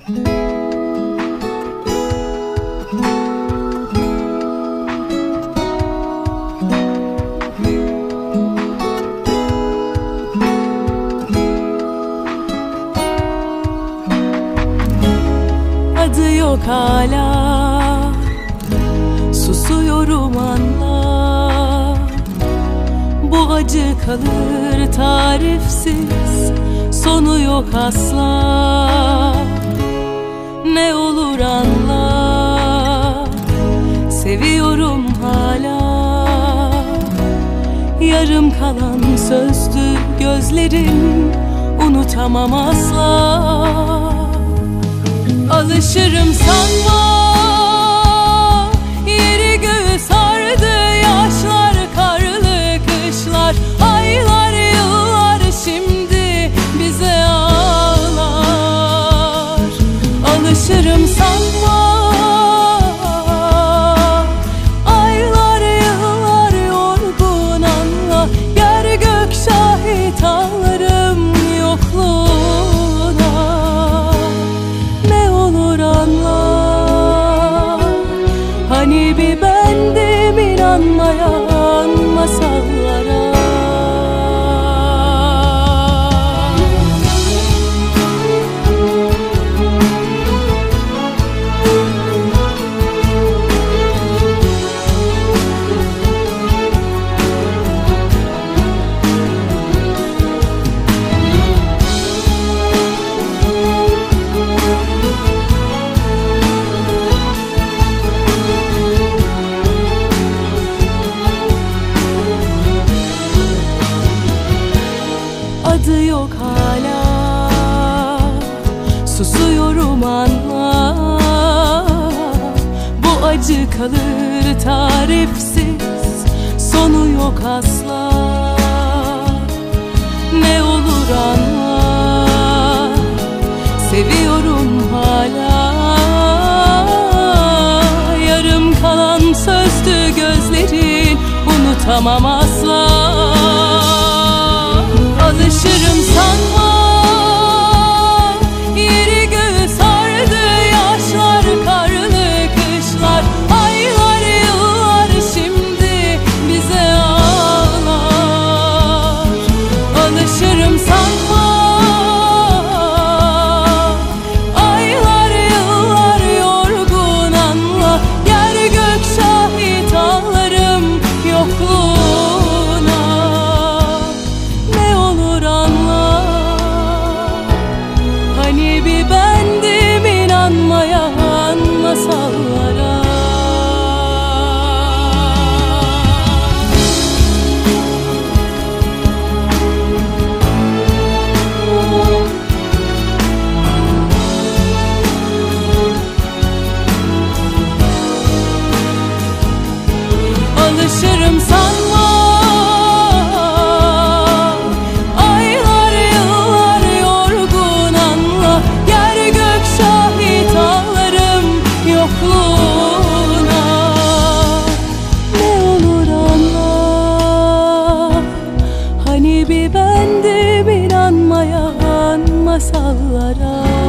Adı yok hala, susuyorum anla. Bu acı kalır tarifsiz, sonu yok asla. Ne olur anla, seviyorum hala. Yarım kalan sözdü gözlerim, unutamam asla. Alışırım sanma, yeri göğü sardı yaşlar, karlı kışlar, aylar yıllar şimdi bize ağlar. Alışırım sanma, aylar yıllar yorgun anla. Yer gök şahit ağlarım yokluğuna. Ne olur anla, hani bir bendim inanmayan masallara. Adı yok hala, susuyorum anla. Bu acı kalır tarifsiz, sonu yok asla. Ne olur anla, seviyorum hala. Yarım kalan sözdü gözlerin, unutamam asla. Alışırım sanma, yeri göğü sardı yaşlar, karlı kışlar, aylar yıllar şimdi bize ağlar. Alışırım sanma, aylar yıllar yorgun anla. Yer gök şahit ağlarım yokluğuna. Ne olur anla, hani bir bendim inanmayan masallara. Alışırım sanma, aylar yıllar yorgun anla. Yer gök şahit ağlarım yokluğuna. Ne olur anla, hani bir bendim inanmayan masallara.